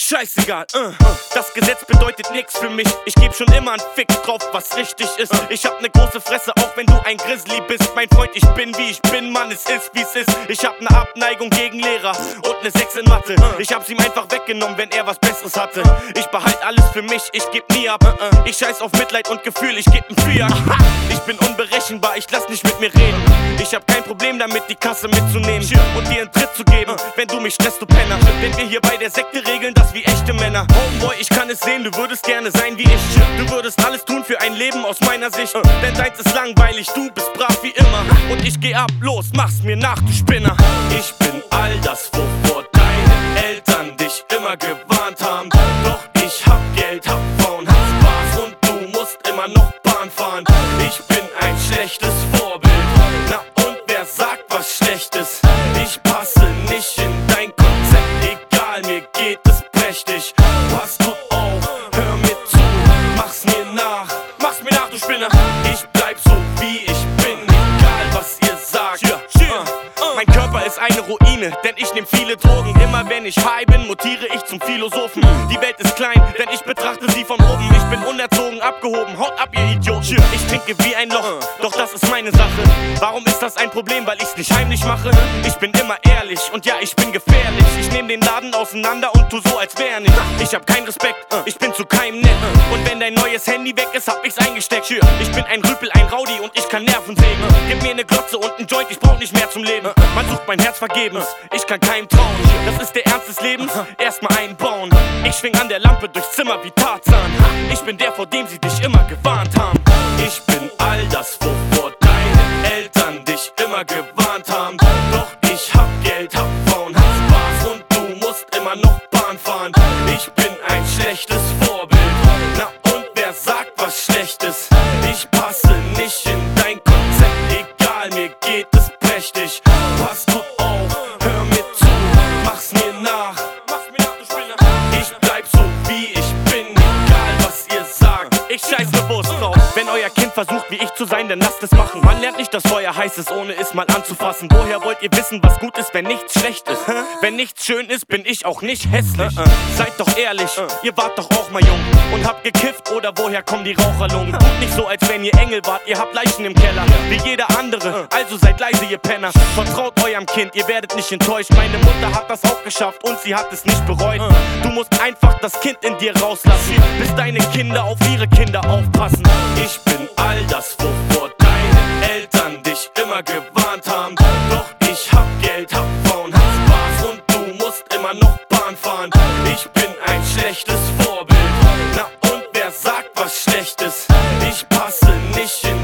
scheißegal, das Gesetz bedeutet nix für mich. Ich geb schon immer einen Fick drauf, was richtig ist. Ich hab ne große Fresse, auch wenn du ein Grizzly bist. Mein Freund, ich bin wie ich bin, Mann, es ist wie's ist. Ich hab ne Abneigung gegen Lehrer und ne 6 in Mathe. Ich hab's ihm einfach weggenommen, wenn er was Besseres hatte. Ich behalt alles für mich, ich geb nie ab. Ich scheiß auf Mitleid und Gefühl, ich geb n Fiat. Ich bin unberechenbar, ich lass nicht mit mir reden. Ich hab kein Problem damit, die Kasse mitzunehmen und dir einen Tritt zu geben, wenn du mich stresst, du Penner. Wenn wir hier bei der Sekte regeln, das wie echte Männer. Homeboy, ich kann es sehen, du würdest gerne sein wie ich. Du würdest alles tun für ein Leben aus meiner Sicht. Denn deins ist langweilig, du bist brav wie immer. Und ich geh ab, los, mach's mir nach, du Spinner. Ich bin all das, wovor deine Eltern dich immer gewarnt haben. Doch ich hab Geld, hab Frauen, hab Spaß und du musst immer noch Bahn fahren. Ich bin ein schlechtes Vorbild. Na und wer sagt was Schlechtes? Ich passe nicht in dein Konzept, egal, mir geht es prächtig. Pass du auf, hör mir zu, mach's mir nach, du Spinner. Ich bleib so wie ich bin, egal was ihr sagt. Mein Körper ist eine Ruine, denn ich nehm viele Drogen. Immer wenn ich high bin, mutiere ich zum Philosophen. Die Welt ist klein, denn ich betrachte sie von oben. Ich bin unerzogen, abgehoben, haut ab ihr Idioten. Ich trinke wie ein Loch, doch das ist meine Sache. Warum ist das ein Problem? Weil ich's nicht heimlich mache. Ich bin immer ehrlich und ja, ich bin gefährlich. Ich nehm den Laden auseinander und tu so, als wär nicht. Ich hab keinen Respekt, ich bin zu keinem nett. Und wenn dein neues Handy weg ist, hab ich's eingesteckt. Ich bin ein Rüpel, ein Rowdy und ich kann Nerven sägen. Gib mir ne Glotze und n Joint, ich brauch nicht mehr zum Leben. Man sucht mein Herz vergebens, ich kann keinem trauen. Das ist der Ernst des Lebens, erstmal einbauen. Ich schwing an der Lampe durchs Zimmer wie Tarzan. Ich bin der, vor dem sie dich immer gewarnt haben. Ich bin all das, wovor deine Eltern dich immer gewarnt haben. Doch ich hab Geld, hab Frauen, hab Spaß und du musst immer noch Bahn fahren. Ich bin ein schlechtes Vorbild. Na und wer sagt was Schlechtes? Ich passe nicht in dein Konzept, egal, mir geht es prächtig. Pass du auf, hör mir zu, mach's mir nach, du Spinner. Ich bleib so wie ich bin, egal was ihr sagt. Ich scheiß bewusst drauf. Wenn euer Kind versucht wie ich zu sein, dann lasst es machen. Man lernt nicht, dass Feuer heiß ist, ohne es mal anzufassen. Woher wollt ihr wissen, was gut ist, wenn nichts schlecht ist? Wenn nichts schön ist, bin ich auch nicht hässlich. Seid doch ehrlich, ihr wart doch auch mal jung und habt gekifft, oder woher kommen die Raucherlungen? Tut nicht so, als wenn ihr Engel wart, ihr habt Leichen im Keller, wie jeder andere, also seid leise, ihr Penner. Vertraut eurem Kind, ihr werdet nicht enttäuscht. Meine Mutter hat das auch geschafft und sie hat es nicht bereut. Du musst einfach das Kind in dir rauslassen, bis deine Kinder auf ihre Kinder aufpassen. Ich bin all das, wovor deine Eltern dich immer gewarnt haben. Doch ich hab Geld, hab Frauen, hab Spaß und du musst immer noch Bahn fahren. Ich bin ein schlechtes Vorbild. Na und wer sagt was Schlechtes? Ich passe nicht in